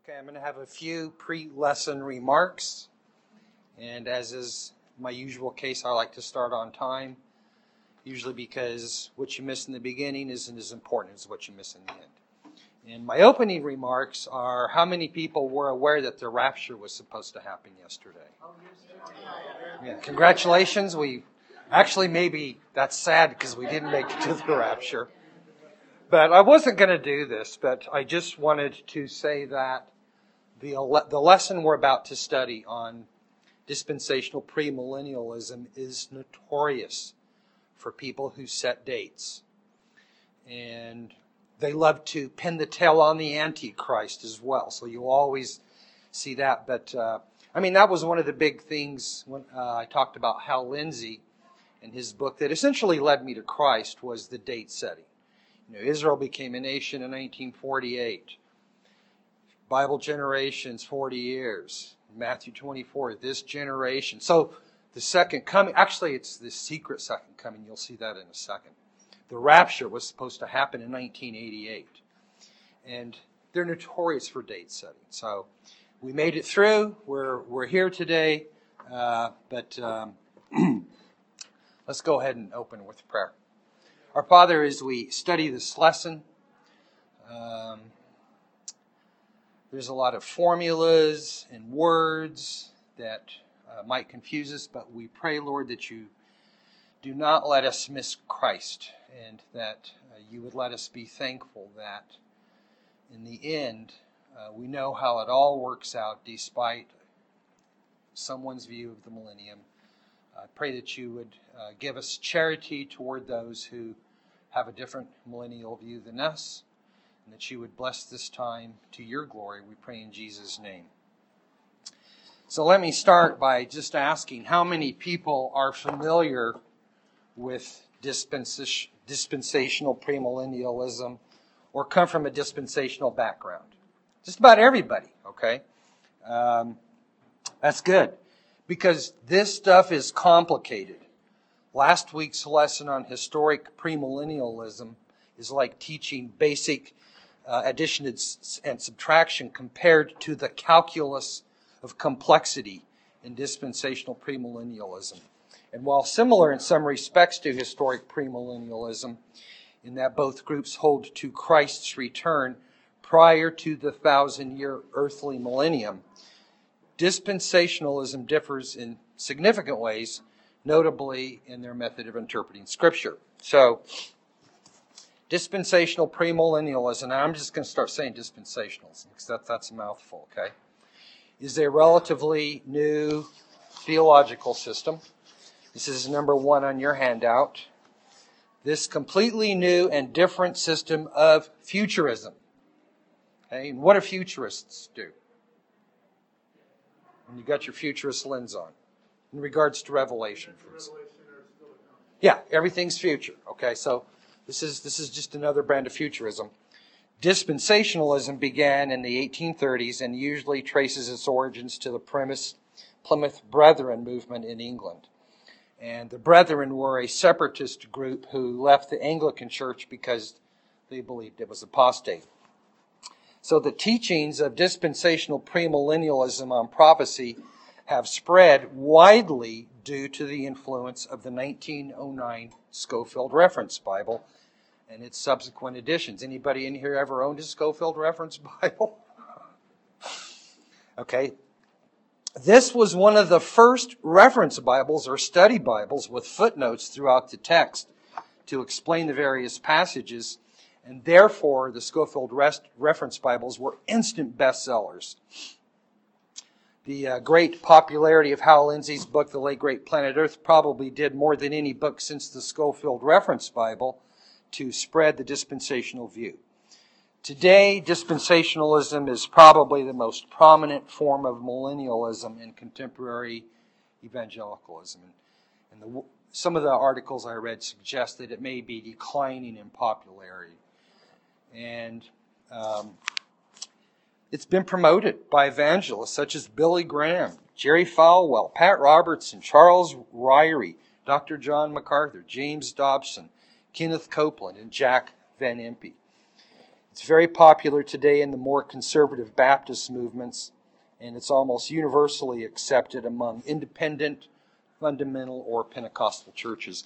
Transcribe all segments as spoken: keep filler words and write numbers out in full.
Okay, I'm going to have a few pre-lesson remarks, and as is my usual case, I like to start on time, usually because what you miss in the beginning isn't as important as what you miss in the end. And my opening remarks are, how many people were aware that the rapture was supposed to happen yesterday? Yeah, congratulations. We actually, maybe that's sad because we didn't make it to the rapture. But I wasn't going to do this, but I just wanted to say that the the lesson we're about to study on dispensational premillennialism is notorious for people who set dates. And they love to pin the tail on the Antichrist as well. So you'll always see that. But, uh, I mean, that was one of the big things when uh, I talked about Hal Lindsey in his book that essentially led me to Christ was the date setting. You know, Israel became a nation in nineteen forty-eight. Bible generations, forty years. Matthew twenty-four, this generation. So the second coming, actually it's the secret second coming. You'll see that in a second. The rapture was supposed to happen in nineteen eighty-eight. And they're notorious for date setting. So we made it through. We're, we're here today. Uh, but um, let's go ahead and open with prayer. Our Father, as we study this lesson, um, there's a lot of formulas and words that uh, might confuse us, but we pray, Lord, that you do not let us miss Christ, and that uh, you would let us be thankful that in the end uh, we know how it all works out despite someone's view of the millennium. I pray that you would uh, give us charity toward those who have a different millennial view than us, and that you would bless this time to your glory. We pray in Jesus' name. So let me start by just asking, how many people are familiar with dispensation, dispensational premillennialism or come from a dispensational background? Just about everybody, okay? Um, that's good. Because this stuff is complicated. Last week's lesson on historic premillennialism is like teaching basic uh, addition and subtraction compared to the calculus of complexity in dispensational premillennialism. And while similar in some respects to historic premillennialism, in that both groups hold to Christ's return prior to the thousand-year earthly millennium, dispensationalism differs in significant ways, notably in their method of interpreting Scripture. So, dispensational premillennialism, and I'm just going to start saying dispensationalism, because that, that's a mouthful, okay, is a relatively new theological system. This is number one on your handout. This completely new and different system of futurism. Okay, and what do futurists do? And you got your futurist lens on, in regards to Revelation, for instance. Yeah, everything's future. Okay, so this is this is just another brand of futurism. Dispensationalism began in the eighteen thirties and usually traces its origins to the Plymouth, Plymouth Brethren movement in England. And the Brethren were a separatist group who left the Anglican Church because they believed it was apostate. So the teachings of dispensational premillennialism on prophecy have spread widely due to the influence of the nineteen oh nine Scofield Reference Bible and its subsequent editions. Anybody in here ever owned a Scofield Reference Bible? Okay. This was one of the first reference Bibles or study Bibles with footnotes throughout the text to explain the various passages. And therefore, the Scofield Reference Bibles were instant bestsellers. The uh, great popularity of Hal Lindsey's book, The Late Great Planet Earth, probably did more than any book since the Scofield Reference Bible to spread the dispensational view. Today, dispensationalism is probably the most prominent form of millennialism in contemporary evangelicalism. And the, some of the articles I read suggest that it may be declining in popularity. And um, it's been promoted by evangelists such as Billy Graham, Jerry Falwell, Pat Robertson, Charles Ryrie, Doctor John MacArthur, James Dobson, Kenneth Copeland, and Jack Van Impe. It's very popular today in the more conservative Baptist movements, and it's almost universally accepted among independent, fundamental, or Pentecostal churches.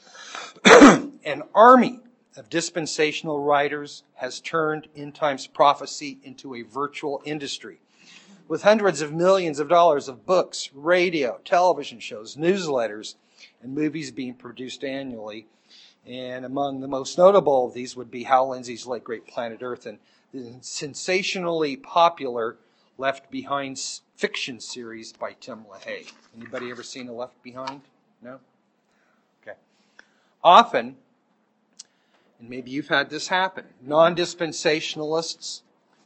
An army of dispensational writers has turned end times prophecy into a virtual industry, with hundreds of millions of dollars of books, radio, television shows, newsletters, and movies being produced annually. And among the most notable of these would be Hal Lindsey's Late Great Planet Earth and the sensationally popular Left Behind fiction series by Tim LaHaye. Anybody ever seen a Left Behind? No? Okay. Often, and maybe you've had this happen, non-dispensationalists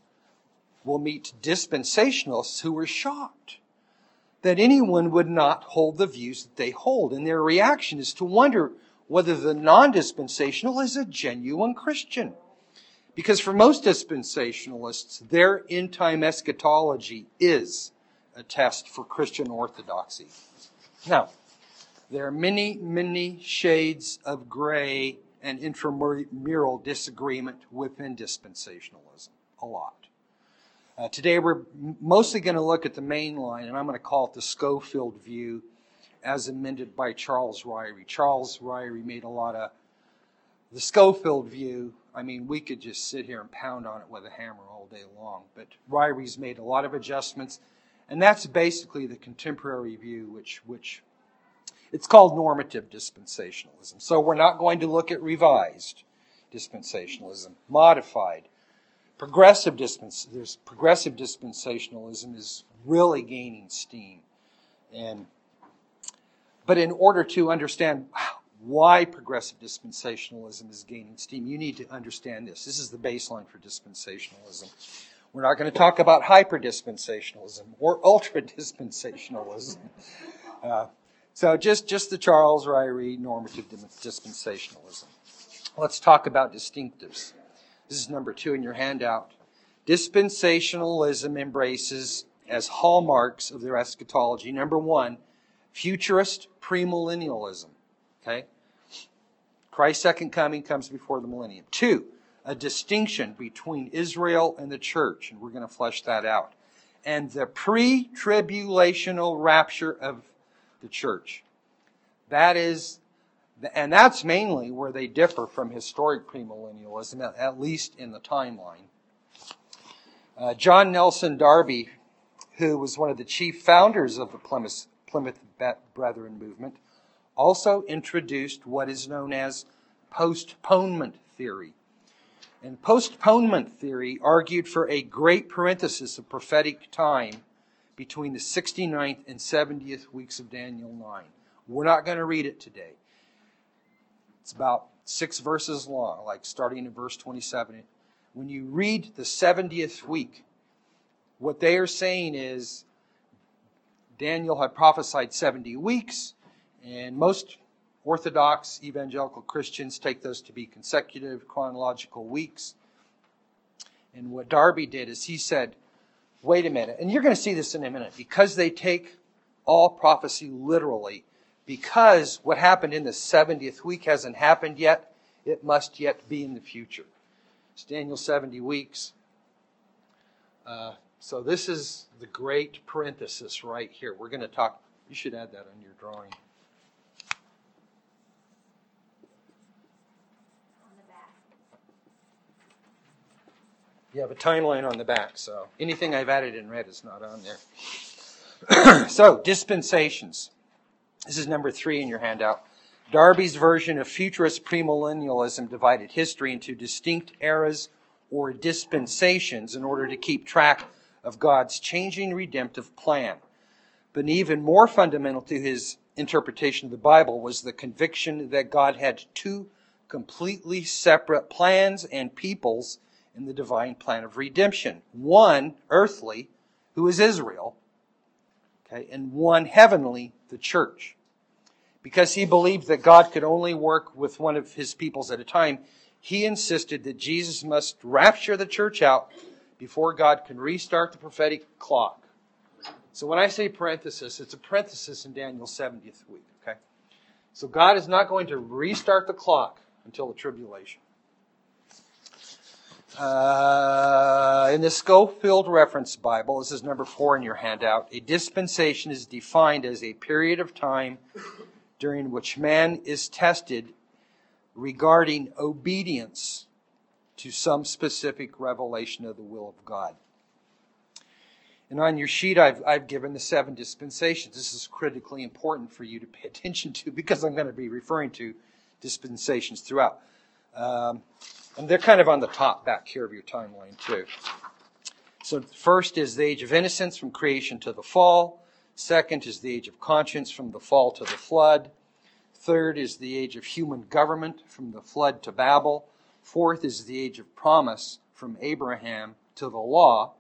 will meet dispensationalists who were shocked that anyone would not hold the views that they hold. And their reaction is to wonder whether the non-dispensational is a genuine Christian. Because for most dispensationalists, their end-time eschatology is a test for Christian orthodoxy. Now, there are many, many shades of gray and intramural disagreement within dispensationalism. A lot. Uh, today we're mostly going to look at the main line, and I'm going to call it the Scofield view as amended by Charles Ryrie. Charles Ryrie made a lot of the Scofield view. I mean, we could just sit here and pound on it with a hammer all day long, but Ryrie's made a lot of adjustments, and that's basically the contemporary view, which which it's called normative dispensationalism. So we're not going to look at revised dispensationalism, modified. Progressive dispens- there's progressive dispensationalism is really gaining steam. And but in order to understand why progressive dispensationalism is gaining steam, you need to understand this. This is the baseline for dispensationalism. We're not going to talk about hyper-dispensationalism or ultra-dispensationalism. Uh, so just, just the Charles Ryrie normative dispensationalism. Let's talk about distinctives. This is number two in your handout. Dispensationalism embraces as hallmarks of their eschatology, number one, futurist premillennialism. Okay? Christ's second coming comes before the millennium. Two, a distinction between Israel and the church, and we're going to flesh that out. And the pre-tribulational rapture of the church. That is, and that's mainly where they differ from historic premillennialism, at least in the timeline. Uh, John Nelson Darby, who was one of the chief founders of the Plymouth, Plymouth Brethren movement, also introduced what is known as postponement theory. And postponement theory argued for a great parenthesis of prophetic time between the sixty-ninth and seventieth weeks of Daniel nine. We're not going to read it today. It's about six verses long, like starting in verse twenty-seven. When you read the seventieth week, what they are saying is Daniel had prophesied seventy weeks, and most Orthodox evangelical Christians take those to be consecutive chronological weeks. And what Darby did is he said, wait a minute, and you're going to see this in a minute, because they take all prophecy literally, because what happened in the seventieth week hasn't happened yet, it must yet be in the future. It's Daniel seventy weeks. Uh, so this is the great parenthesis right here. We're going to talk, you should add that on your drawing. You have a timeline on the back, so anything I've added in red is not on there. So, dispensations. This is number three in your handout. Darby's version of futurist premillennialism divided history into distinct eras or dispensations in order to keep track of God's changing redemptive plan. But even more fundamental to his interpretation of the Bible was the conviction that God had two completely separate plans and peoples in the divine plan of redemption. One earthly, who is Israel, okay, and one heavenly, the church. Because he believed that God could only work with one of his peoples at a time, he insisted that Jesus must rapture the church out before God can restart the prophetic clock. So when I say parenthesis, it's a parenthesis in Daniel's seventieth week. Okay, so God is not going to restart the clock until the tribulation. Uh, in the Schofield Reference Bible, this is number four in your handout, a dispensation is defined as a period of time during which man is tested regarding obedience to some specific revelation of the will of God. And on your sheet, I've, I've given the seven dispensations. This is critically important for you to pay attention to because I'm going to be referring to dispensations throughout. Um, and they're kind of on the top back here of your timeline too. So first is the age of innocence from creation to the fall. Second is the age of conscience from the fall to the flood. Third is the age of human government from the flood to Babel. Fourth is the age of promise from Abraham to the law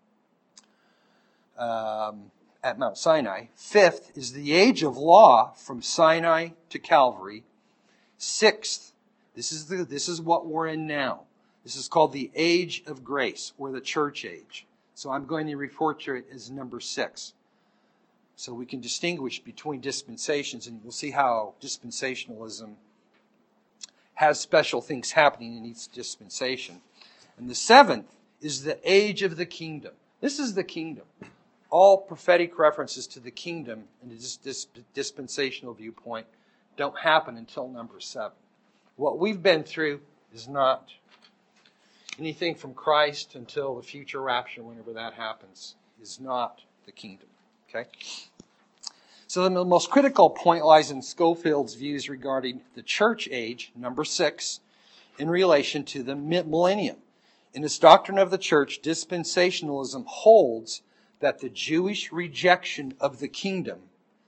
um, at Mount Sinai. Fifth is the age of law from Sinai to Calvary. Sixth, this is the this is what we're in now. This is called the age of grace, or the church age. So I'm going to refer to it as number six. So we can distinguish between dispensations, and we'll see how dispensationalism has special things happening in each dispensation. And the seventh is the age of the kingdom. This is the kingdom. All prophetic references to the kingdom in this dispensational viewpoint don't happen until number seven. What we've been through is not anything from Christ until the future rapture, whenever that happens, is not the kingdom. Okay? So the most critical point lies in Scofield's views regarding the church age, number six, in relation to the millennium. In his doctrine of the church, dispensationalism holds that the Jewish rejection of the kingdom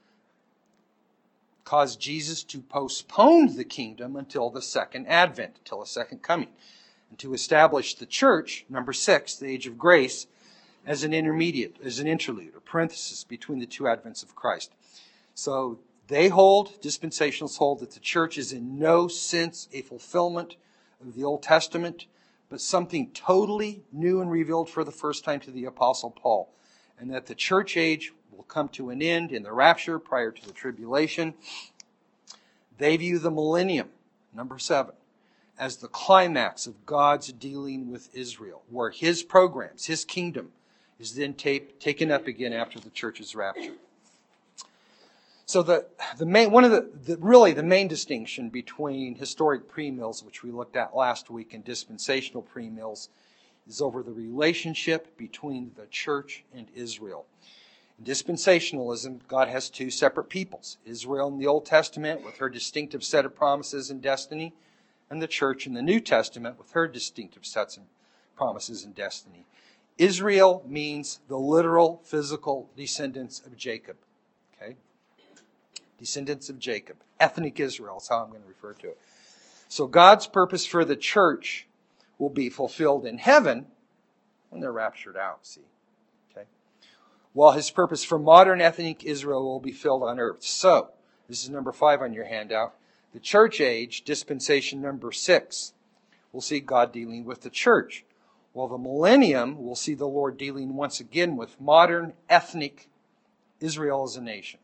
caused Jesus to postpone the kingdom until the second advent, until the second coming, and to establish the church, number six, the age of grace, as an intermediate, as an interlude, a parenthesis between the two advents of Christ. So they hold, dispensationalists hold, that the church is in no sense a fulfillment of the Old Testament, but something totally new and revealed for the first time to the Apostle Paul, and that the church age will come to an end in the rapture prior to the tribulation. They view the millennium, number seven, as the climax of God's dealing with Israel, where his programs, his kingdom, is then tape, taken up again after the church's rapture. So the the main one of the, the really the main distinction between historic premills, which we looked at last week, and dispensational premills, is over the relationship between the church and Israel. In dispensationalism, God has two separate peoples: Israel in the Old Testament with her distinctive set of promises and destiny, and the church in the New Testament with her distinctive sets of promises and destiny. Israel means the literal, physical descendants of Jacob. Okay? Descendants of Jacob. Ethnic Israel is how I'm going to refer to it. So God's purpose for the church will be fulfilled in heaven when they're raptured out, see? Okay? While his purpose for modern ethnic Israel will be filled on earth. So, this is number five on your handout. The church age, dispensation number six, will see God dealing with the church. While the millennium will see the Lord dealing once again with modern ethnic Israel as a nation.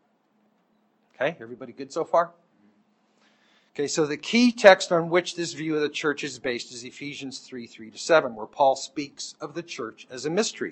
Okay, everybody good so far? Okay, so the key text on which this view of the church is based is Ephesians three, three to seven, where Paul speaks of the church as a mystery.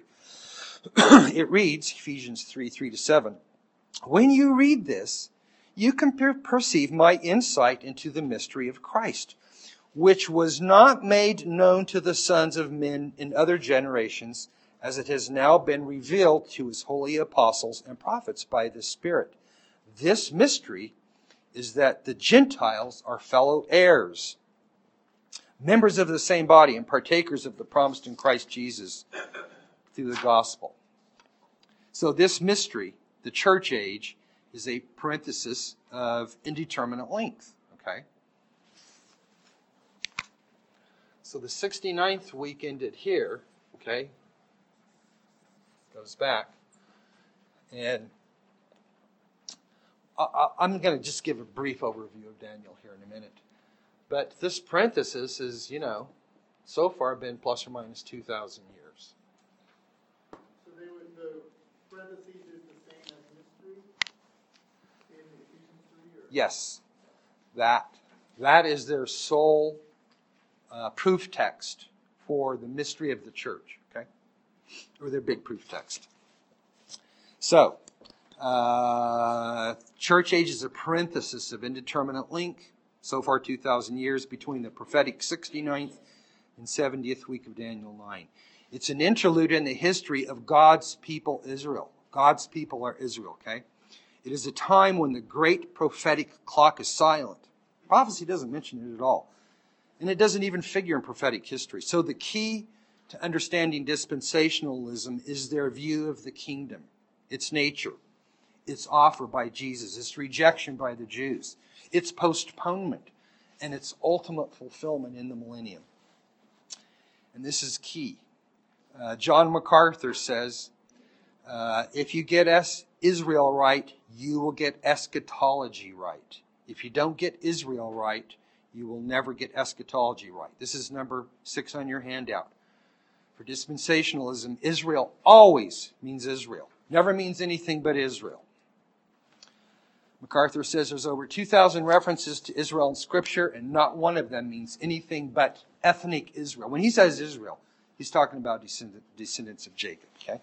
It reads, Ephesians three, three to seven, "When you read this, you can per- perceive my insight into the mystery of Christ, which was not made known to the sons of men in other generations, as it has now been revealed to his holy apostles and prophets by the Spirit. This mystery is that the Gentiles are fellow heirs, members of the same body, and partakers of the promise in Christ Jesus through the gospel." So this mystery, the church age, is a parenthesis of indeterminate length. Okay? So the sixty-ninth week ended here, okay? Goes back. And I, I'm going to just give a brief overview of Daniel here in a minute. But this parenthesis is, you know, so far been plus or minus two thousand years. So they would, the parentheses is the same as mystery in Ephesians three? Or? Yes. That. That is their sole uh, proof text for the mystery of the church, okay? Or their big proof text. So, uh, church age is a parenthesis of indeterminate length, so far two thousand years, between the prophetic sixty-ninth and seventieth week of Daniel nine. It's an interlude in the history of God's people Israel. God's people are Israel, okay? It is a time when the great prophetic clock is silent. Prophecy doesn't mention it at all. And it doesn't even figure in prophetic history. So the key to understanding dispensationalism is their view of the kingdom, its nature, its offer by Jesus, its rejection by the Jews, its postponement, and its ultimate fulfillment in the millennium. And this is key. Uh, John MacArthur says, uh, if you get es- Israel right, you will get eschatology right. If you don't get Israel right, you will never get eschatology right. This is number six on your handout. For dispensationalism, Israel always means Israel. Never means anything but Israel. MacArthur says there's over two thousand references to Israel in Scripture, and not one of them means anything but ethnic Israel. When he says Israel, he's talking about descendant, descendants of Jacob. Okay.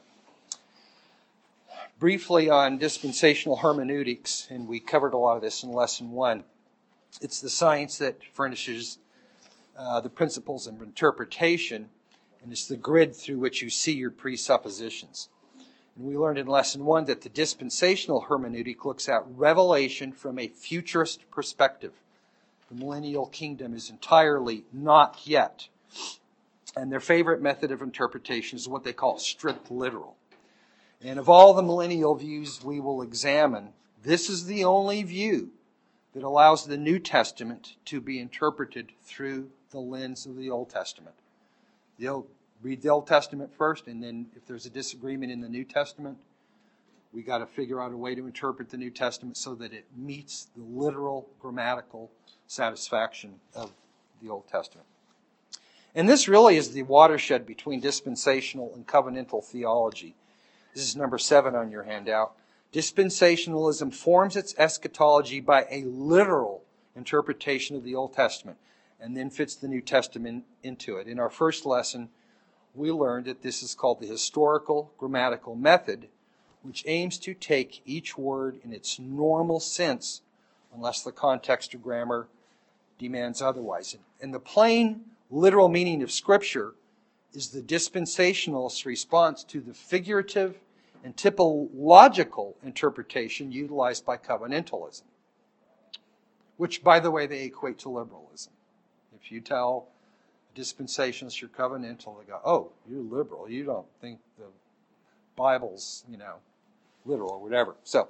Briefly on dispensational hermeneutics, and we covered a lot of this in lesson one. It's the science that furnishes uh, the principles of interpretation, and it's the grid through which you see your presuppositions. And we learned in lesson one that the dispensational hermeneutic looks at revelation from a futurist perspective. The millennial kingdom is entirely not yet. And their favorite method of interpretation is what they call strict literal. And of all the millennial views we will examine, this is the only view that allows the New Testament to be interpreted through the lens of the Old Testament. They'll read the Old Testament first, and then if there's a disagreement in the New Testament, we got to figure out a way to interpret the New Testament so that it meets the literal grammatical satisfaction of the Old Testament. And this really is the watershed between dispensational and covenantal theology. This is number seven on your handout. Dispensationalism forms its eschatology by a literal interpretation of the Old Testament and then fits the New Testament into it. In our first lesson, we learned that this is called the historical grammatical method, which aims to take each word in its normal sense unless the context or grammar demands otherwise. And the plain literal meaning of Scripture is the dispensationalist response to the figurative and typological interpretation utilized by covenantalism, which, by the way, they equate to liberalism. If you tell a dispensationalist you're covenantal, they go, oh, you're liberal. You don't think the Bible's, you know, literal or whatever. So,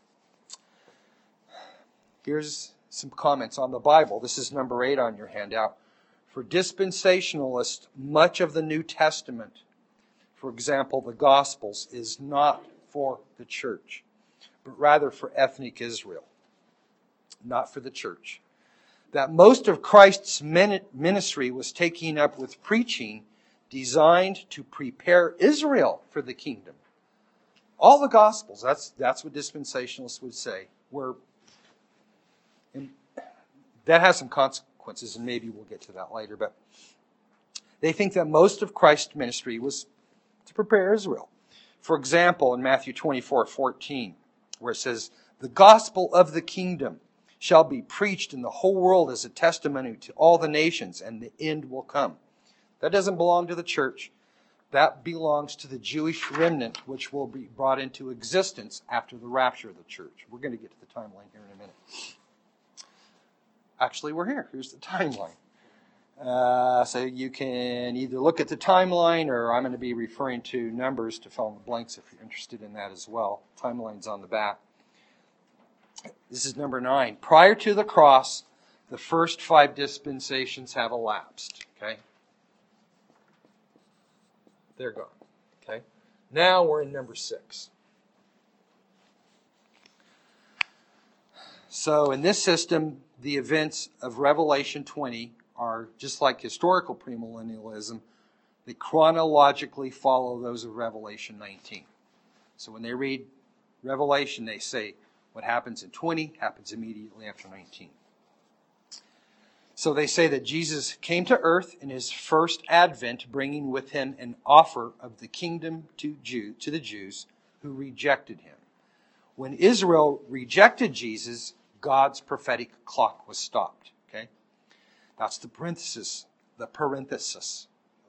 here's some comments on the Bible. This is number eight on your handout. For dispensationalists, much of the New Testament, for example, the Gospels, is not for the church, but rather for ethnic Israel, not for the church. That most of Christ's ministry was taken up with preaching designed to prepare Israel for the kingdom. All the Gospels, that's, that's what dispensationalists would say, were, and that has some consequences, and maybe we'll get to that later, but they think that most of Christ's ministry was to prepare Israel. For example, in Matthew twenty-four fourteen, where it says, the gospel of the kingdom shall be preached in the whole world as a testimony to all the nations, and the end will come. That doesn't belong to the church. That belongs to the Jewish remnant, which will be brought into existence after the rapture of the church. We're going to get to the timeline here in a minute. Actually, we're here. Here's the timeline. Uh, so you can either look at the timeline, or I'm going to be referring to numbers to fill in the blanks if you're interested in that as well. Timeline's on the back. This is number nine. Prior to the cross, the first five dispensations have elapsed. Okay? They're gone. Okay? Now we're in number six. So in this system, the events of Revelation twenty are just like historical premillennialism. They chronologically follow those of Revelation nineteen. So when they read Revelation, they say what happens in twenty happens immediately after nineteen. So they say that Jesus came to earth in his first advent, bringing with him an offer of the kingdom to Jew, to the Jews who rejected him. When Israel rejected Jesus, God's prophetic clock was stopped. Okay? That's the parenthesis, the parenthesis.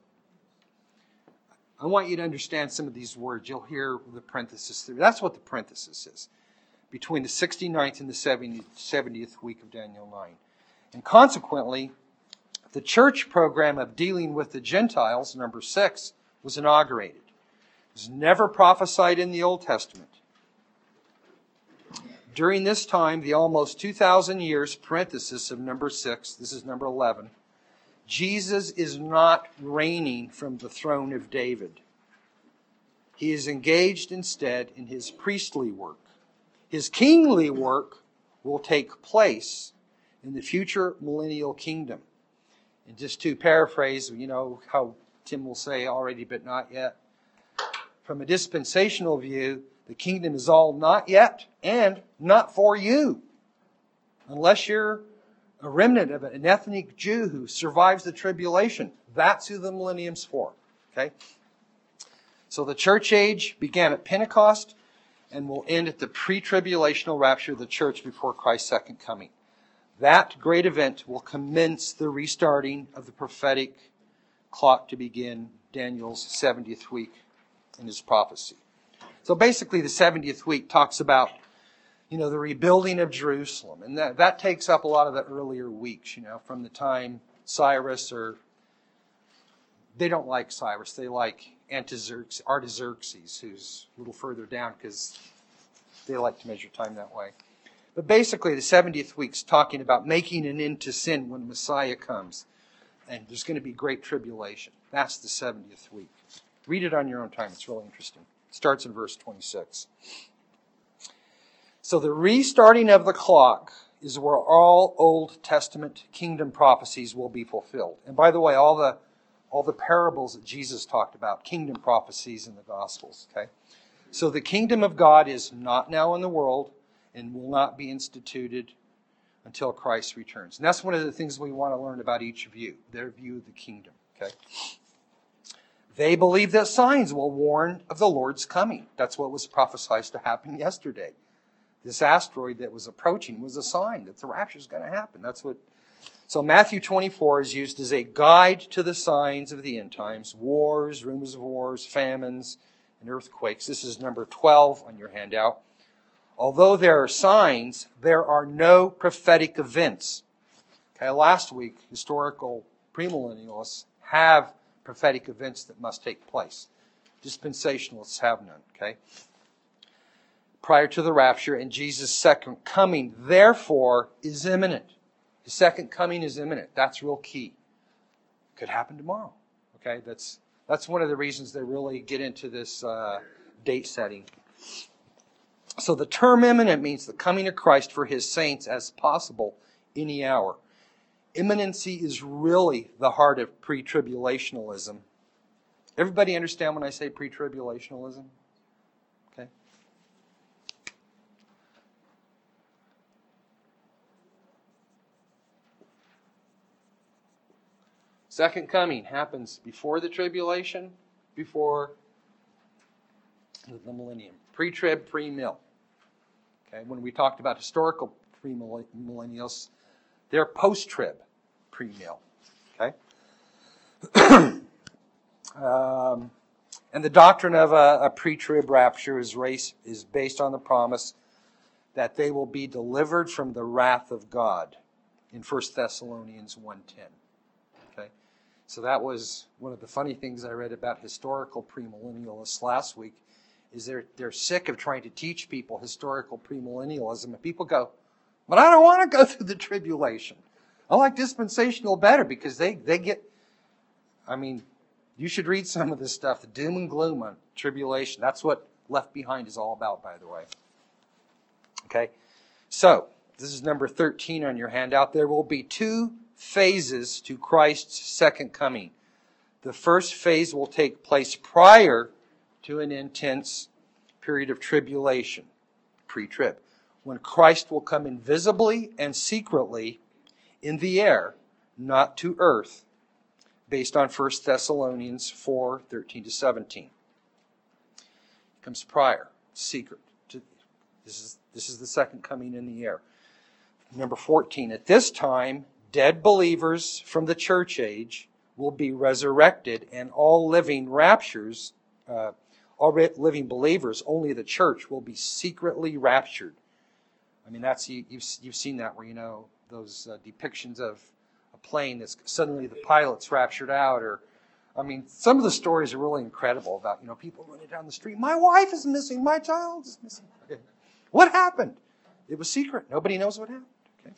I want you to understand some of these words. You'll hear the parenthesis. That's what the parenthesis is. Between the sixty-ninth and the seventieth week of Daniel nine. And consequently, the church program of dealing with the Gentiles, number six, was inaugurated. It was never prophesied in the Old Testament. During this time, the almost two thousand years, parenthesis of number six, this is number eleven, Jesus is not reigning from the throne of David. He is engaged instead in his priestly work. His kingly work will take place in the future millennial kingdom. And just to paraphrase, you know how Tim will say already but not yet. From a dispensational view, the kingdom is all not yet and not for you. Unless you're a remnant of an ethnic Jew who survives the tribulation. That's who the millennium's for. Okay? So the church age began at Pentecost and will end at the pre-tribulational rapture of the church before Christ's second coming. That great event will commence the restarting of the prophetic clock to begin Daniel's seventieth week in his prophecy. So basically the seventieth week talks about, you know, the rebuilding of Jerusalem. And that, that takes up a lot of the earlier weeks, you know, from the time Cyrus or... They don't like Cyrus. They like Artaxerxes, Artaxerxes, who's a little further down because they like to measure time that way. But basically, the seventieth week's talking about making an end to sin when Messiah comes. And there's going to be great tribulation. That's the seventieth week. Read it on your own time. It's really interesting. It starts in verse twenty-six. So the restarting of the clock is where all Old Testament kingdom prophecies will be fulfilled. And by the way, all the all the parables that Jesus talked about, kingdom prophecies in the Gospels. Okay, so the kingdom of God is not now in the world and will not be instituted until Christ returns. And that's one of the things we want to learn about each of you, their view of the kingdom. Okay, they believe that signs will warn of the Lord's coming. That's what was prophesied to happen yesterday. This asteroid that was approaching was a sign that the rapture is going to happen. That's what. So Matthew twenty-four is used as a guide to the signs of the end times: wars, rumors of wars, famines, and earthquakes. This is number twelve on your handout. Although there are signs, there are no prophetic events. Okay, last week, historical premillennialists have prophetic events that must take place. Dispensationalists have none. Okay. Prior to the rapture, and Jesus' second coming, therefore, is imminent. His second coming is imminent. That's real key. Could happen tomorrow. Okay, that's that's one of the reasons they really get into this uh, date setting. So the term imminent means the coming of Christ for his saints as possible any hour. Imminency is really the heart of pre-tribulationalism. Everybody understand when I say pre-tribulationalism? Okay. Second coming happens before the tribulation, before the millennium. Pre-trib, pre-mill. Okay, when we talked about historical premillennials, they're post-trib, pre-mill. Okay? um, and the doctrine of a, a pre-trib rapture is, race, is based on the promise that they will be delivered from the wrath of God in First Thessalonians one ten. Okay? So that was one of the funny things I read about historical premillennialists last week, is they're, they're sick of trying to teach people historical premillennialism. And people go, but I don't want to go through the tribulation. I like dispensational better because they, they get, I mean, you should read some of this stuff, the doom and gloom on tribulation. That's what Left Behind is all about, by the way. Okay, so this is number thirteen on your handout. There will be two phases to Christ's second coming. The first phase will take place prior to an intense period of tribulation, pre-trib, when Christ will come invisibly and secretly in the air not to earth, based on First Thessalonians four, thirteen to seventeen. It comes prior, secret. To, this is this is the second coming in the air. Number fourteen, at this time, dead believers from the church age will be resurrected, and all living raptures, uh, all living believers, only the church, will be secretly raptured. I mean, that's you, you've you've seen that where you know those uh, depictions of a plane that's suddenly the pilot's raptured out, or I mean, some of the stories are really incredible about you know people running down the street. My wife is missing. My child is missing. Okay. What happened? It was secret. Nobody knows what happened. Okay.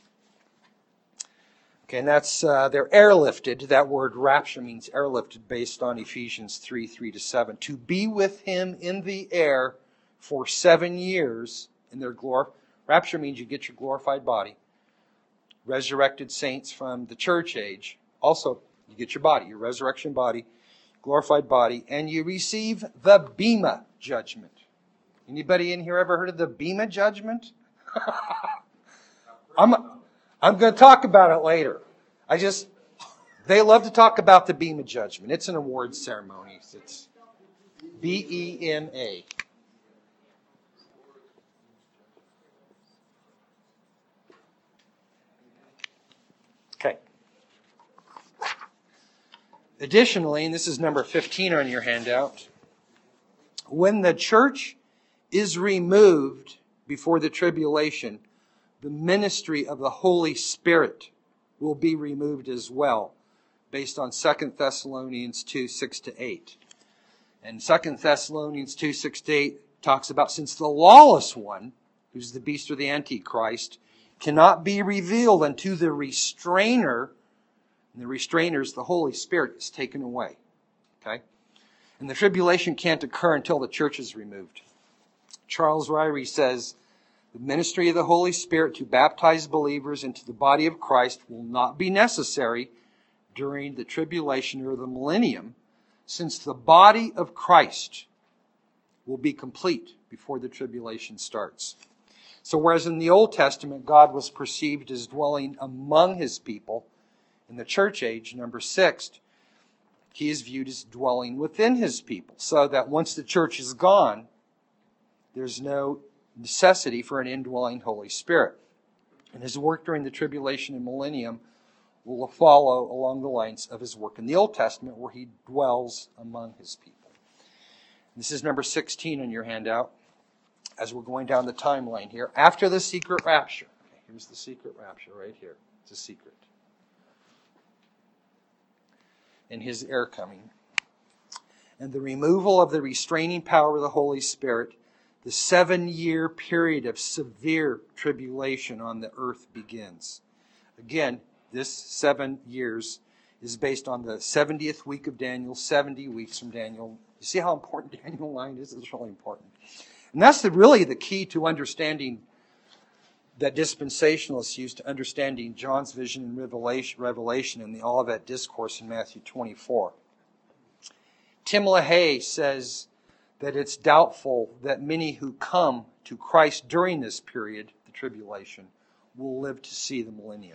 Okay, and that's uh, they're airlifted. That word rapture means airlifted, based on Ephesians three, three to seven. To be with him in the air for seven years in their glory. Rapture means you get your glorified body. Resurrected saints from the church age, also you get your body, your resurrection body, glorified body, and you receive the Bema judgment. Anybody in here ever heard of the Bema judgment? I'm I'm going to talk about it later. I just they love to talk about the Bema judgment. It's an award ceremony. It's B E M A. Okay. Additionally, and this is number fifteen on your handout, when the church is removed before the tribulation, the ministry of the Holy Spirit will be removed as well, based on Second Thessalonians two, six to eight. And Second Thessalonians two, six to eight talks about, since the lawless one, who's the beast or the Antichrist, cannot be revealed unto the restrainer, and the restrainer is the Holy Spirit, is taken away. Okay? And the tribulation can't occur until the church is removed. Charles Ryrie says, the ministry of the Holy Spirit to baptize believers into the body of Christ will not be necessary during the tribulation or the millennium, since the body of Christ will be complete before the tribulation starts. So whereas in the Old Testament, God was perceived as dwelling among his people, in the church age, number six, he is viewed as dwelling within his people, so that once the church is gone, there's no necessity for an indwelling Holy Spirit. And his work during the tribulation and millennium will follow along the lines of his work in the Old Testament, where he dwells among his people. This is number sixteen on your handout, as we're going down the timeline here. After the secret rapture. Okay, here's the secret rapture right here. It's a secret. And his air coming. And the removal of the restraining power of the Holy Spirit, the seven-year period of severe tribulation on the earth begins. Again, this seven years is based on the seventieth week of Daniel, seventy weeks from Daniel. You see how important Daniel nine is? It's really important. And that's the, really the key to understanding, that dispensationalists use to understanding John's vision and Revelation, Revelation and the Olivet Discourse in Matthew twenty-four. Tim LaHaye says that it's doubtful that many who come to Christ during this period, the tribulation, will live to see the millennium.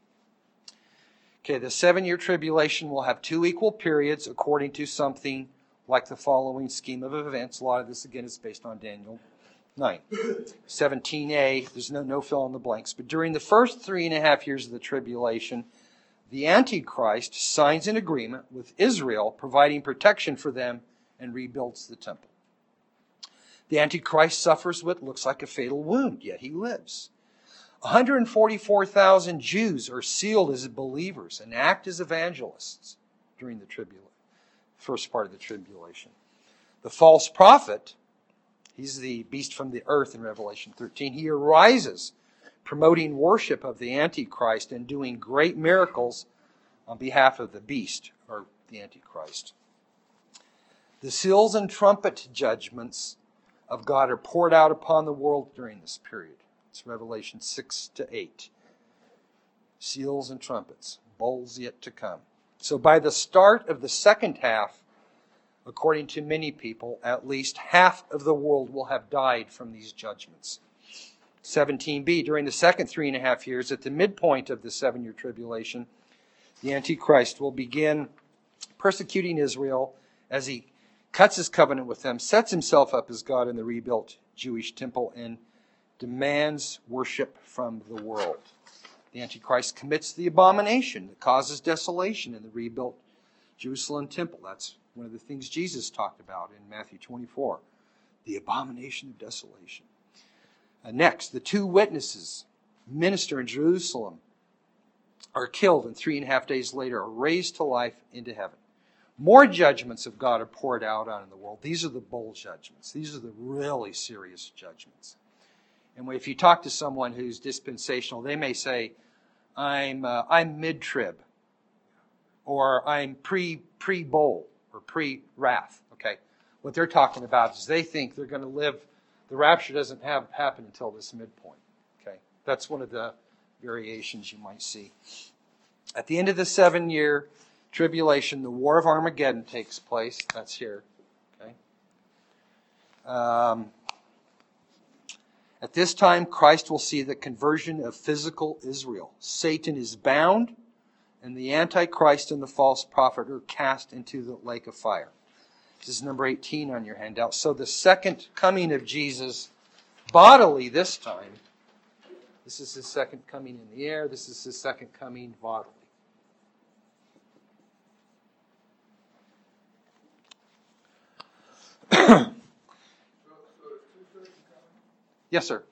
Okay, the seven-year tribulation will have two equal periods according to something like the following scheme of events. A lot of this, again, is based on Daniel nine. seventeen a, there's no, no fill in the blanks. But during the first three and a half years of the tribulation, the Antichrist signs an agreement with Israel, providing protection for them, and rebuilds the temple. The Antichrist suffers what looks like a fatal wound, yet he lives. one hundred forty-four thousand Jews are sealed as believers and act as evangelists during the tribulation, first part of the tribulation. The false prophet, he's the beast from the earth in Revelation thirteen. He arises, promoting worship of the Antichrist and doing great miracles on behalf of the beast, or the Antichrist. The seals and trumpet judgments of God are poured out upon the world during this period. It's Revelation six to eight. Seals and trumpets, bowls yet to come. So by the start of the second half, according to many people, at least half of the world will have died from these judgments. seventeen b, during the second three and a half years, at the midpoint of the seven-year tribulation, the Antichrist, will begin persecuting Israel as he cuts his covenant with them, sets himself up as God in the rebuilt Jewish temple, and demands worship from the world. The Antichrist commits the abomination that causes desolation in the rebuilt Jerusalem temple. That's one of the things Jesus talked about in Matthew twenty-four. The abomination of desolation. Uh, next, the two witnesses, minister in Jerusalem, are killed, and three and a half days later are raised to life into heaven. More judgments of God are poured out on the world. These are the bold judgments. These are the really serious judgments. And if you talk to someone who's dispensational, they may say, I'm uh, I'm mid-trib, or I'm pre, pre-bowl, or pre-wrath. Okay? What they're talking about is they think they're going to live, the rapture doesn't have happen until this midpoint. Okay? That's one of the variations you might see. At the end of the seven-year tribulation, the War of Armageddon takes place. That's here. Okay? Um, at this time, Christ will see the conversion of physical Israel. Satan is bound, and the Antichrist and the false prophet are cast into the lake of fire. This is number eighteen on your handout. So the second coming of Jesus, bodily this time, this is his second coming in the air. This is his second coming bodily. Yes, sir.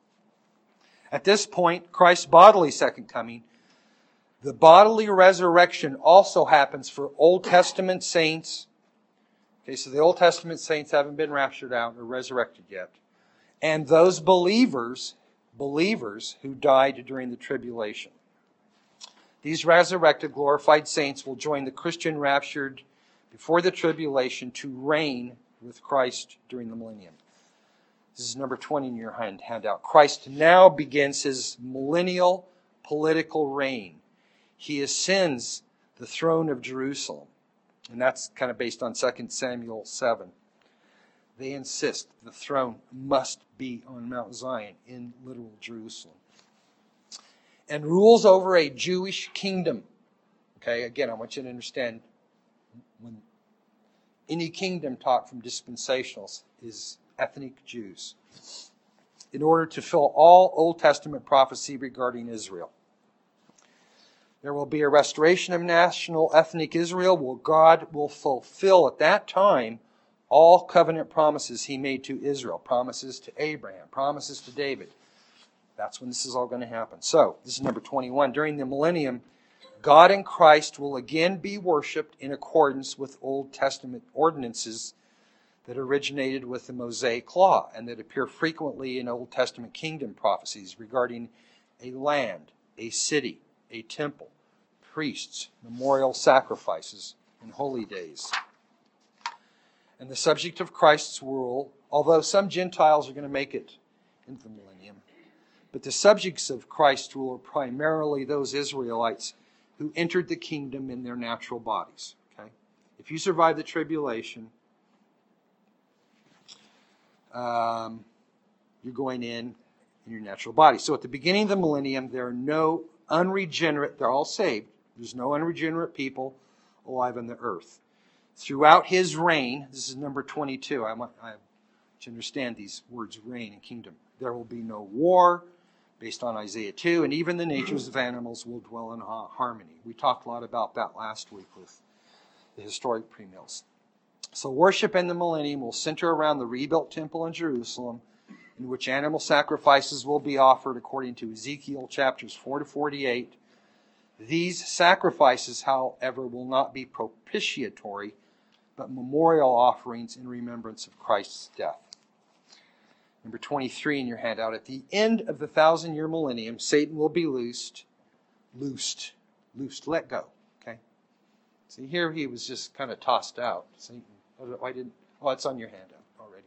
At this point, Christ's bodily second coming, the bodily resurrection also happens for Old Testament saints. Okay, so the Old Testament saints haven't been raptured out or resurrected yet. And those believers, believers who died during the tribulation. These resurrected, glorified saints will join the Christian raptured before the tribulation to reign with Christ during the millennium. This is number twenty in your hand, handout. Christ now begins his millennial political reign. He ascends the throne of Jerusalem. And that's kind of based on Second Samuel seven. They insist the throne must be on Mount Zion in literal Jerusalem. And rules over a Jewish kingdom. Okay, again, I want you to understand, when any kingdom taught from dispensationals is ethnic Jews, in order to fill all Old Testament prophecy regarding Israel. There will be a restoration of national ethnic Israel, where God will fulfill at that time all covenant promises he made to Israel, promises to Abraham, promises to David. That's when this is all going to happen. So, this is number twenty-one. During the millennium, God and Christ will again be worshipped in accordance with Old Testament ordinances that originated with the Mosaic Law and that appear frequently in Old Testament kingdom prophecies regarding a land, a city, a temple, priests, memorial sacrifices, and holy days. And the subject of Christ's rule, although some Gentiles are going to make it into the millennium, but the subjects of Christ's rule are primarily those Israelites who entered the kingdom in their natural bodies. Okay? If you survive the tribulation, um, you're going in in your natural body. So at the beginning of the millennium, there are no unregenerate, they're all saved. There's no unregenerate people alive on the earth. Throughout his reign, this is number twenty-two. I want, I want you to understand these words, reign and kingdom. There will be no war, based on Isaiah two, and even the natures of animals will dwell in harmony. We talked a lot about that last week with the historic premills. So worship in the millennium will center around the rebuilt temple in Jerusalem, in which animal sacrifices will be offered according to Ezekiel chapters four to forty-eight. These sacrifices, however, will not be propitiatory, but memorial offerings in remembrance of Christ's death. Number twenty-three in your handout. At the end of the thousand-year millennium, Satan will be loosed, loosed, loosed, let go. Okay? See, here he was just kind of tossed out. Satan. I didn't. Oh, it's on your handout already.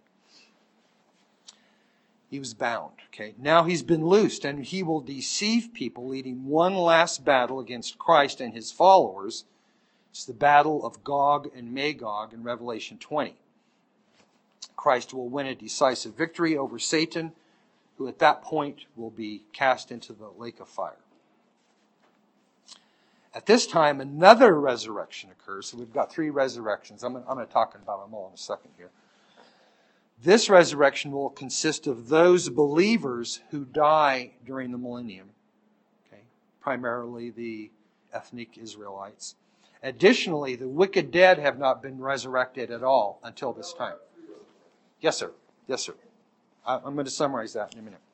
He was bound. Okay. Now he's been loosed, and he will deceive people, leading one last battle against Christ and his followers. It's the battle of Gog and Magog in Revelation twenty. Christ will win a decisive victory over Satan, who at that point will be cast into the lake of fire. At this time, another resurrection occurs. So we've got three resurrections. I'm, I'm going to talk about them all in a second here. This resurrection will consist of those believers who die during the millennium, okay, primarily the ethnic Israelites. Additionally, the wicked dead have not been resurrected at all until this time. Yes, sir. Yes, sir. I'm going to summarize that in a minute.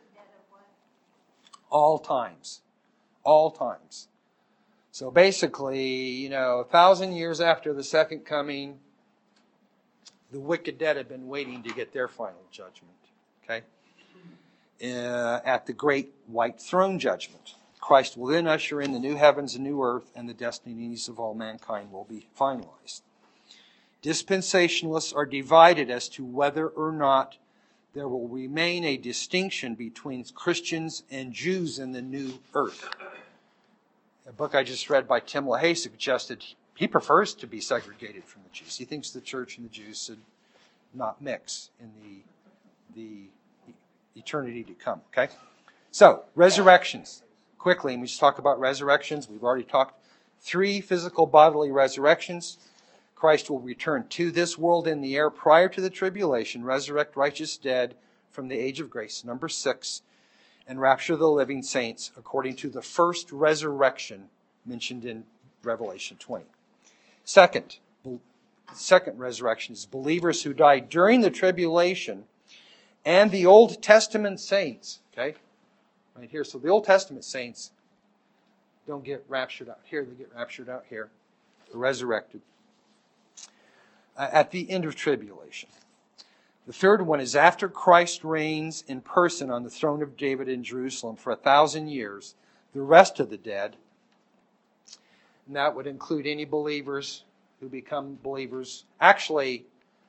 All times. All times. So basically, you know, a thousand years after the second coming, the wicked dead have been waiting to get their final judgment. Okay? Uh, at the great white throne judgment. Christ will then usher in the new heavens and new earth, and the destinies of all mankind will be finalized. Dispensationalists are divided as to whether or not there will remain a distinction between Christians and Jews in the new earth. A book I just read by Tim LaHaye suggested he prefers to be segregated from the Jews. He thinks the church and the Jews should not mix in the, the eternity to come. Okay? So, resurrections. Quickly, we just talk about resurrections. We've already talked three physical bodily resurrections. Christ will return to this world in the air prior to the tribulation, resurrect righteous dead from the age of grace, number six, and rapture the living saints according to the first resurrection mentioned in Revelation twenty. Second, the second resurrection is believers who died during the tribulation and the Old Testament saints. Okay? Right here. So the Old Testament saints don't get raptured out here. They get raptured out here. They're resurrected uh, at the end of tribulation. The third one is after Christ reigns in person on the throne of David in Jerusalem for a thousand years, the rest of the dead, and that would include any believers who become believers, actually,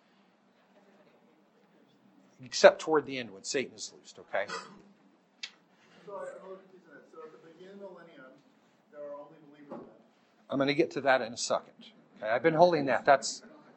except toward the end when Satan is loosed, okay? So, I know that so at the beginning of the millennium, there are only believers. I'm going to get to that in a second. Okay, I've been holding that. That's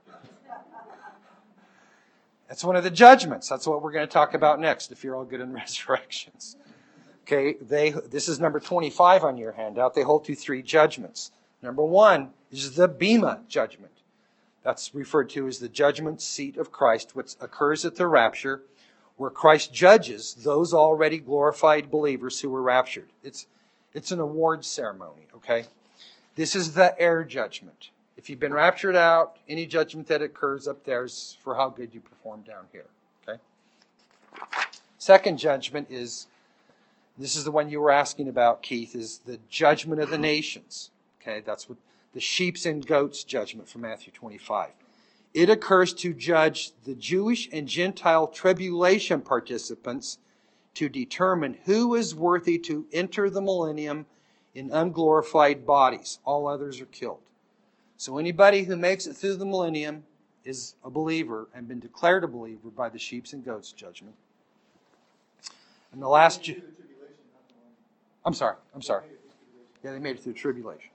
that's one of the judgments. That's what we're going to talk about next. If you're all good in resurrections, okay. They this is number twenty-five on your handout. They hold to three judgments. Number one is the Bema judgment. That's referred to as the judgment seat of Christ, which occurs at the rapture, where Christ judges those already glorified believers who were raptured. It's, it's an award ceremony, okay? This is the air judgment. If you've been raptured out, any judgment that occurs up there is for how good you perform down here, okay? Second judgment is, this is the one you were asking about, Keith, is the judgment of the nations. Okay, that's what the sheep and goats judgment from Matthew twenty-five. It occurs to judge the Jewish and Gentile tribulation participants to determine who is worthy to enter the millennium in unglorified bodies. All others are killed. So anybody who makes it through the millennium is a believer and been declared a believer by the sheep and goats judgment. And the last... Ju- I'm sorry, I'm sorry. Yeah, they made it through tribulation.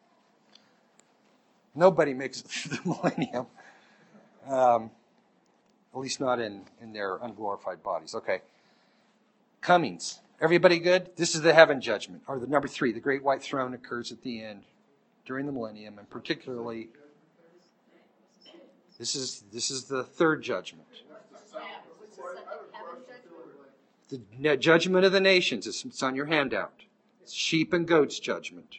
Nobody makes it through the millennium. Um, at least not in, in their unglorified bodies. Okay. Comings. Everybody good? This is the heaven judgment. Or the number three, the great white throne occurs at the end during the millennium, and particularly this is this is the third judgment. The judgment of the nations. It's on your handout. It's sheep and goats judgment.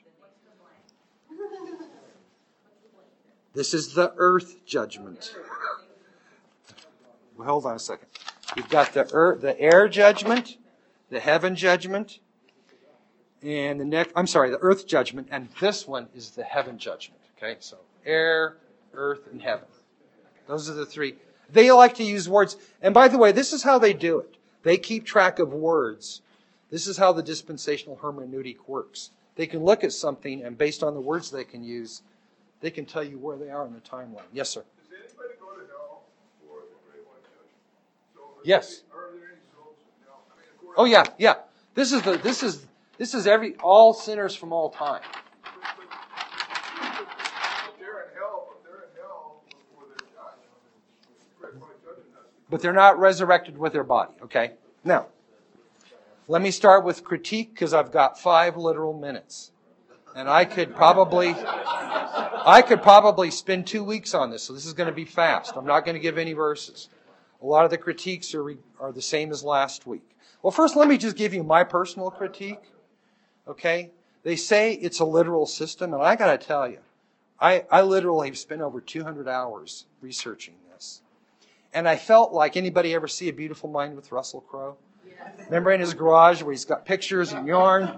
This is the earth judgment. Well, hold on a second. You've got the earth, the air judgment, the heaven judgment, and the next, I'm sorry, the earth judgment, and this one is the heaven judgment. Okay, so air, earth, and heaven. Those are the three. They like to use words. And by the way, this is how they do it. They keep track of words. This is how the dispensational hermeneutic works. They can look at something, and based on the words they can use, they can tell you where they are in the timeline. Yes, sir. Does anybody go to hell for the great white judgment? So yes. Are there any souls in hell? I mean, of course, oh yeah, yeah. This is the this is this is every all sinners from all time. But, but, but they're in hell, but they're in hell before they're judged. The great white judgment has to. But they're not resurrected with their body. Okay. Now, let me start with critique because I've got five literal minutes. And I could probably, I could probably spend two weeks on this. So this is going to be fast. I'm not going to give any verses. A lot of the critiques are, are the same as last week. Well, first, let me just give you my personal critique. Okay? They say it's a literal system, and I got to tell you, I, I literally have spent over two hundred hours researching this. And I felt like, anybody ever see A Beautiful Mind with Russell Crowe? Yes. Remember in his garage where he's got pictures and yarn?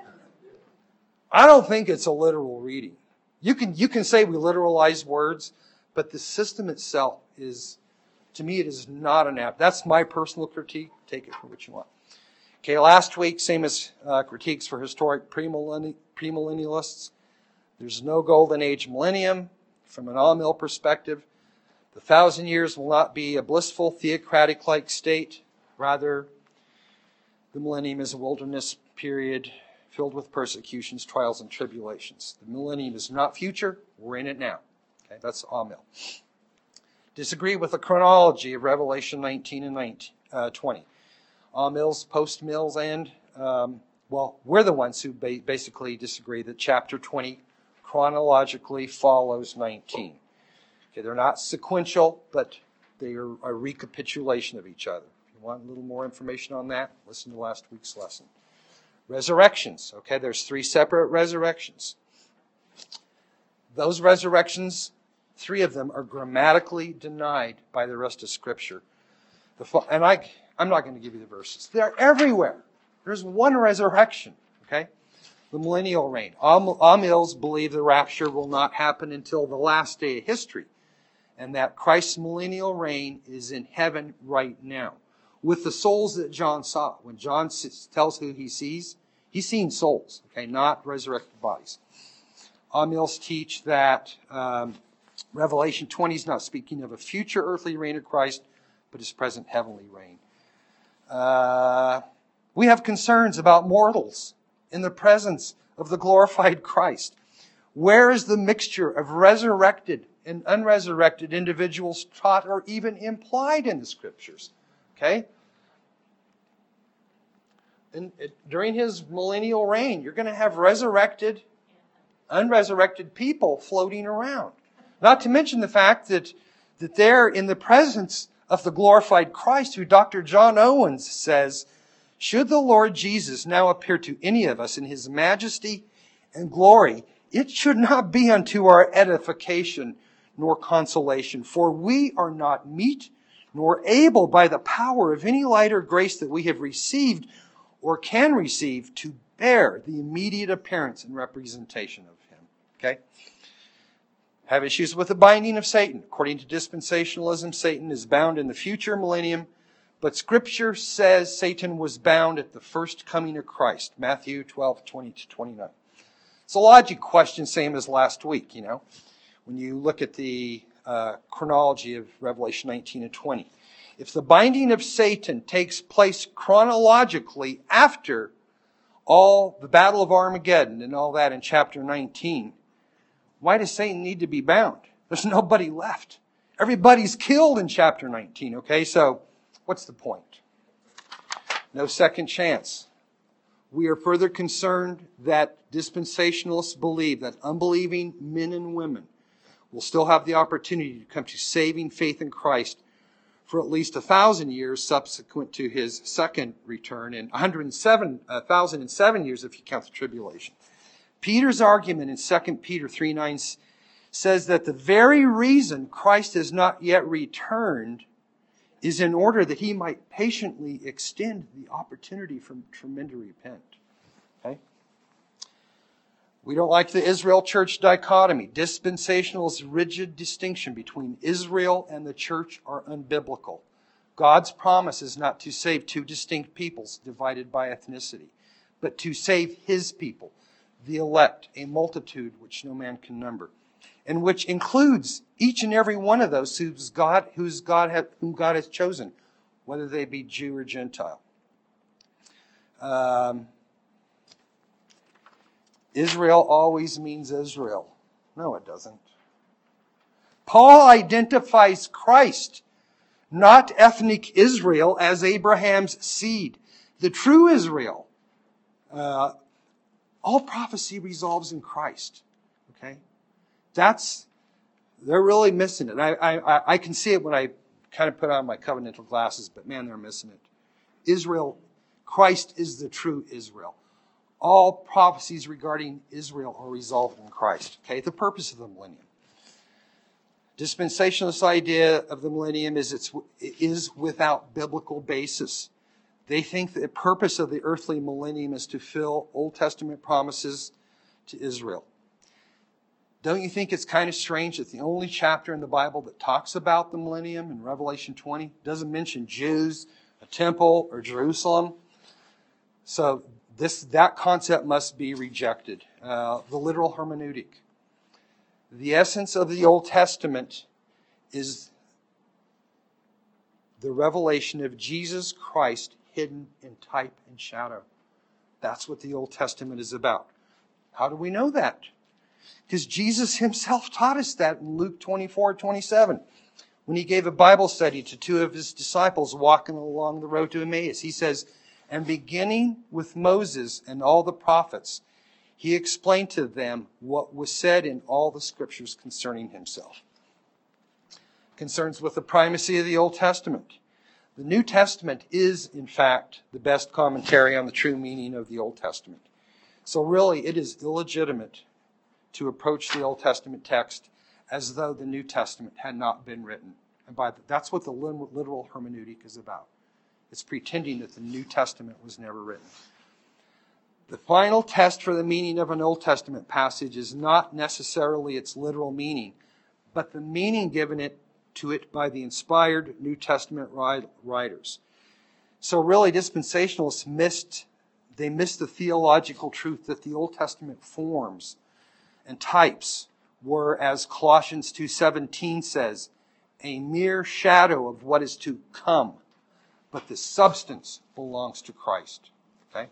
I don't think it's a literal reading. You can, you can say we literalize words, but the system itself is, to me, it is not an app. That's my personal critique. Take it for what you want. Okay, last week, same as uh, critiques for historic premillenni- premillennialists. There's no golden age millennium. From an all-mill perspective, the thousand years will not be a blissful, theocratic-like state. Rather, the millennium is a wilderness period filled with persecutions, trials, and tribulations. The millennium is not future. We're in it now. Okay, that's all-mill. Disagree with the chronology of Revelation nineteen and nineteen, uh, twenty. All-mills, post-mills, and, um, well, we're the ones who ba- basically disagree that chapter twenty chronologically follows nineteen. Okay, they're not sequential, but they are a recapitulation of each other. If you want a little more information on that, listen to last week's lesson. Resurrections. Okay, there's three separate resurrections. Those resurrections, three of them are grammatically denied by the rest of Scripture. The, and I, I'm not going to give you the verses. They're everywhere. There's one resurrection. Okay? The millennial reign. Amills believe the rapture will not happen until the last day of history, and that Christ's millennial reign is in heaven right now, with the souls that John saw. When John tells who he sees, he's seen souls, okay, not resurrected bodies. Amills teach that um, Revelation twenty is not speaking of a future earthly reign of Christ, but his present heavenly reign. Uh, we have concerns about mortals in the presence of the glorified Christ. Where is the mixture of resurrected and unresurrected individuals taught or even implied in the Scriptures? Okay? And during his millennial reign, you're going to have resurrected, unresurrected people floating around. Not to mention the fact that, that they're in the presence of the glorified Christ, who Doctor John Owens says, should the Lord Jesus now appear to any of us in his majesty and glory, it should not be unto our edification nor consolation, for we are not meet nor able by the power of any light or grace that we have received or can receive to bear the immediate appearance and representation of him. Okay? Have issues with the binding of Satan. According to dispensationalism, Satan is bound in the future millennium, but Scripture says Satan was bound at the first coming of Christ. Matthew twelve, twenty to twenty-nine. It's a logic question, same as last week, you know. When you look at the uh, chronology of Revelation nineteen and twenty. If the binding of Satan takes place chronologically after all the Battle of Armageddon and all that in chapter nineteen, why does Satan need to be bound? There's nobody left. Everybody's killed in chapter nineteen, okay? So, what's the point? No second chance. We are further concerned that dispensationalists believe that unbelieving men and women will still have the opportunity to come to saving faith in Christ for at least a thousand years subsequent to his second return, and one hundred seven thousand seven years if you count the tribulation. Peter's argument in Second Peter three nine says that the very reason Christ has not yet returned is in order that he might patiently extend the opportunity for, for men to repent. Okay? We don't like the Israel church dichotomy. Dispensationalist rigid distinction between Israel and the church are unbiblical. God's promise is not to save two distinct peoples divided by ethnicity, but to save his people, the elect, a multitude which no man can number, and which includes each and every one of those whose God, whose God have, whom God has chosen, whether they be Jew or Gentile. Um, Israel always means Israel. No, it doesn't. Paul identifies Christ, not ethnic Israel, as Abraham's seed. The true Israel, uh, All prophecy resolves in Christ. Okay? That's, they're really missing it. I, I, I can see it when I kind of put on my covenantal glasses, but man, they're missing it. Israel, Christ is the true Israel. All prophecies regarding Israel are resolved in Christ. Okay? The purpose of the millennium. Dispensationalist idea of the millennium is it's is without biblical basis. They think the purpose of the earthly millennium is to fill Old Testament promises to Israel. Don't you think it's kind of strange that the only chapter in the Bible that talks about the millennium in Revelation twenty doesn't mention Jews, a temple, or Jerusalem? So this that concept must be rejected. Uh, the literal hermeneutic. The essence of the Old Testament is the revelation of Jesus Christ hidden in type and shadow. That's what the Old Testament is about. How do we know that? Because Jesus himself taught us that in Luke twenty-four twenty-seven. When he gave a Bible study to two of his disciples walking along the road to Emmaus. He says, and beginning with Moses and all the prophets, he explained to them what was said in all the scriptures concerning himself. Concerns with the primacy of the Old Testament. The New Testament is, in fact, the best commentary on the true meaning of the Old Testament. So really, it is illegitimate to approach the Old Testament text as though the New Testament had not been written. And by the, that's what the literal hermeneutic is about. It's pretending that the New Testament was never written. The final test for the meaning of an Old Testament passage is not necessarily its literal meaning, but the meaning given it to it by the inspired New Testament writers. So really, dispensationalists missed, they missed the theological truth that the Old Testament forms and types were, as Colossians two seventeen says, a mere shadow of what is to come, but the substance belongs to Christ. Okay?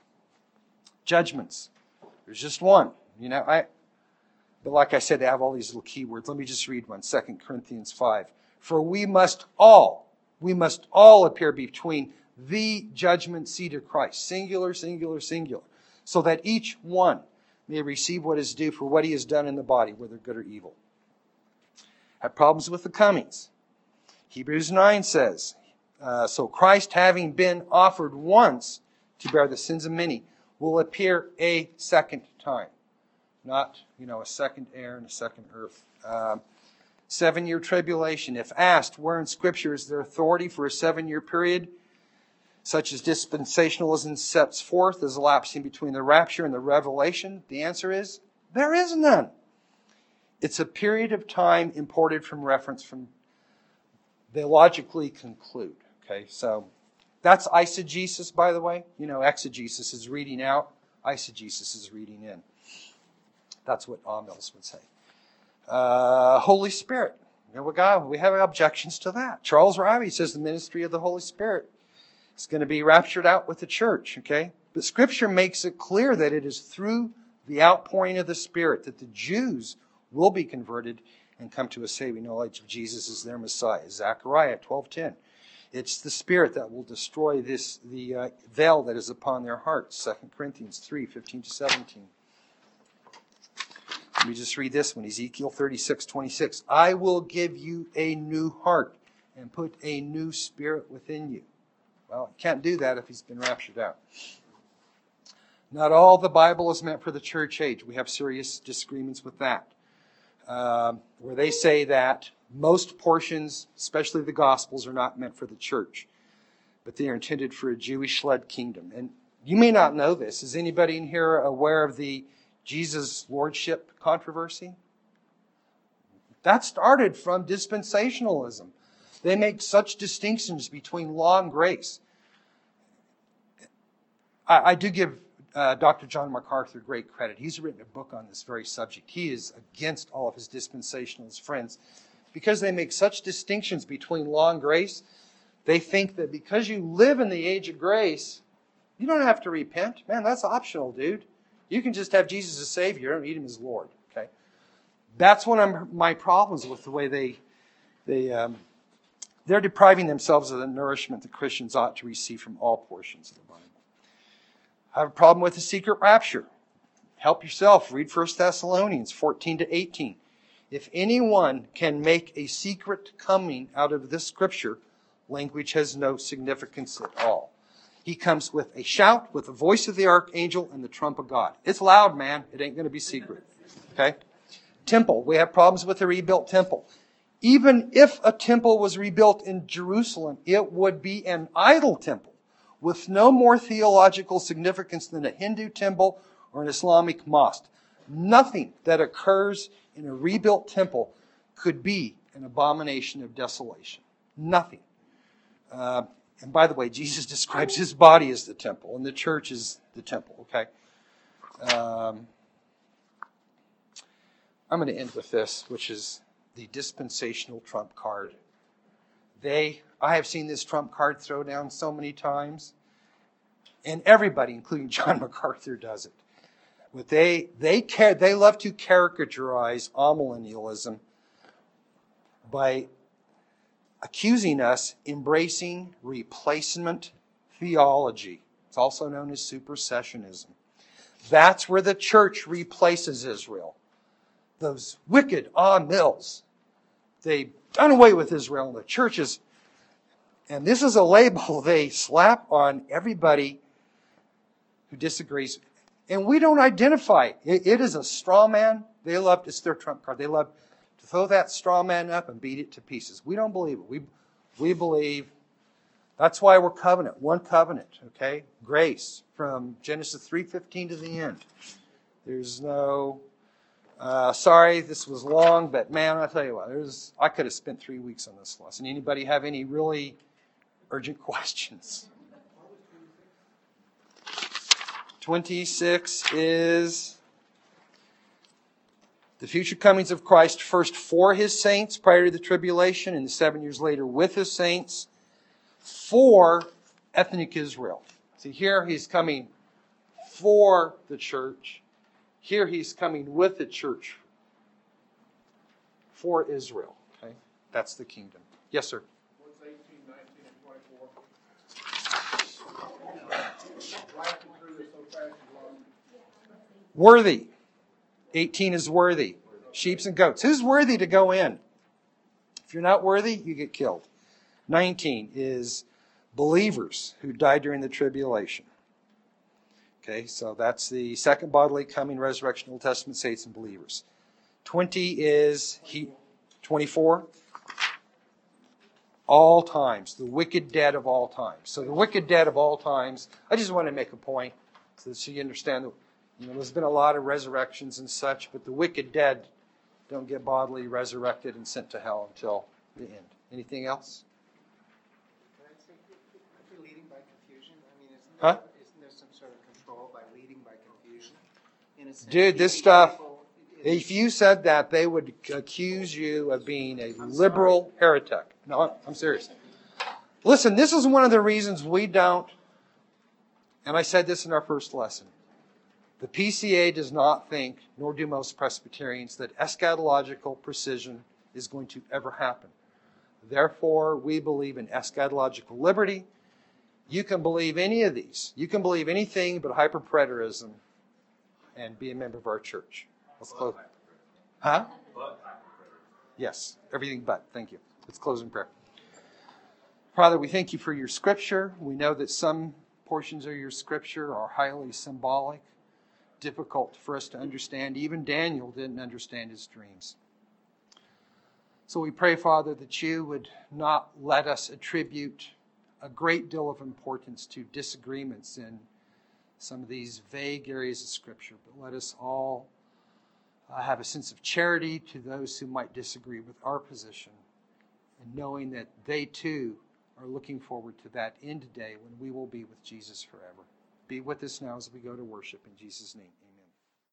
Judgments. There's just one. You know, I but like I said, they have all these little keywords. Let me just read one. Second Corinthians five. For we must all, we must all appear between the judgment seat of Christ. Singular, singular, singular. So that each one may receive what is due for what he has done in the body, whether good or evil. Have problems with the comings. Hebrews nine says, uh, so Christ, having been offered once to bear the sins of many, will appear a second time. Not, you know, a second air and a second earth. Um, seven-year tribulation. If asked, where in Scripture is there authority for a seven-year period, such as dispensationalism sets forth as elapsing between the rapture and the revelation? The answer is, there is none. It's a period of time imported from reference from, they logically conclude. Okay, so that's eisegesis, by the way. You know, exegesis is reading out. Eisegesis is reading in. That's what Amils would say. Uh, Holy Spirit. You know, we, got, we have objections to that. Charles Raby says the ministry of the Holy Spirit is going to be raptured out with the church. Okay, but Scripture makes it clear that it is through the outpouring of the Spirit that the Jews will be converted and come to a saving knowledge of Jesus as their Messiah. Zechariah twelve ten. It's the Spirit that will destroy this the uh, veil that is upon their hearts. Second Corinthians three fifteen to seventeen. Let me just read this one. Ezekiel thirty-six twenty-six. I will give you a new heart and put a new spirit within you. Well, he can't do that if he's been raptured out. Not all the Bible is meant for the church age. We have serious disagreements with that. Uh, where they say that most portions, especially the Gospels, are not meant for the church, but they are intended for a Jewish-led kingdom. And you may not know this. Is anybody in here aware of the Jesus Lordship controversy? That started from dispensationalism. They make such distinctions between law and grace. I, I do give uh, Doctor John MacArthur great credit. He's written a book on this very subject. He is against all of his dispensationalist friends because they make such distinctions between law and grace. They think that because you live in the age of grace, you don't have to repent. Man, that's optional, dude. You can just have Jesus as Savior and eat Him as Lord. Okay, that's one of my problems with the way they they um, they're depriving themselves of the nourishment that Christians ought to receive from all portions of the Bible. I have a problem with the secret rapture. Help yourself. Read First Thessalonians fourteen to eighteen. If anyone can make a secret coming out of this scripture, language has no significance at all. He comes with a shout, with the voice of the archangel, and the trump of God. It's loud, man. It ain't going to be secret. Okay? Temple. We have problems with the rebuilt temple. Even if a temple was rebuilt in Jerusalem, it would be an idol temple with no more theological significance than a Hindu temple or an Islamic mosque. Nothing that occurs in a rebuilt temple could be an abomination of desolation. Nothing. Uh, and by the way, Jesus describes his body as the temple, and the church is the temple, okay? Um, I'm going to end with this, which is the dispensational trump card. They, I have seen this trump card thrown down so many times, and everybody, including John MacArthur, does it. But they they care they love to caricaturize amillennialism by accusing us embracing replacement theology. It's also known as supersessionism. That's where the church replaces Israel. Those wicked ah mills. They've done away with Israel, and the churches. And this is a label they slap on everybody who disagrees. And we don't identify. It, it is a straw man. They love, it's their trump card. They love to throw that straw man up and beat it to pieces. We don't believe it. We, we believe, that's why we're covenant. One covenant, okay? Grace from Genesis three fifteen to the end. There's no, uh, sorry, this was long, but man, I'll tell you what, there's, I could have spent three weeks on this lesson. Anybody have any really urgent questions? twenty-six is the future comings of Christ, first for his saints prior to the tribulation, and seven years later with his saints for ethnic Israel. See, here he's coming for the church. Here he's coming with the church for Israel. Okay, that's the kingdom. Yes, sir. What's eighteen, nineteen, and twenty-four? Driving through this so fast and long. Worthy. eighteen is worthy. Sheep and goats. Who's worthy to go in? If you're not worthy, you get killed. nineteen is believers who died during the tribulation. Okay, so that's the second bodily coming, resurrection, Old Testament saints and believers. twenty is he, twenty-four. All times, the wicked dead of all times. So the wicked dead of all times, I just want to make a point so that you understand that, you know, there's been a lot of resurrections and such, but the wicked dead don't get bodily resurrected and sent to hell until the end. Anything else? Can I say, aren't we leading by confusion? I mean, isn't Huh? there, isn't there some sort of control by leading by confusion? In a sense, Dude, this teaching stuff, people- if you said that, they would accuse you of being a liberal heretic. No, I'm serious. Listen, this is one of the reasons we don't, and I said this in our first lesson, the P C A does not think, nor do most Presbyterians, that eschatological precision is going to ever happen. Therefore, we believe in eschatological liberty. You can believe any of these. You can believe anything but hyperpreterism and be a member of our church. Let's close. Huh? Yes, everything but. Thank you. Let's close in prayer. Father, we thank you for your scripture. We know that some portions of your scripture are highly symbolic, difficult for us to understand. Even Daniel didn't understand his dreams. So we pray, Father, that you would not let us attribute a great deal of importance to disagreements in some of these vague areas of scripture, but let us all uh, have a sense of charity to those who might disagree with our position, and knowing that they too are looking forward to that end day when we will be with Jesus forever. Be with us now as we go to worship in Jesus' name. Amen.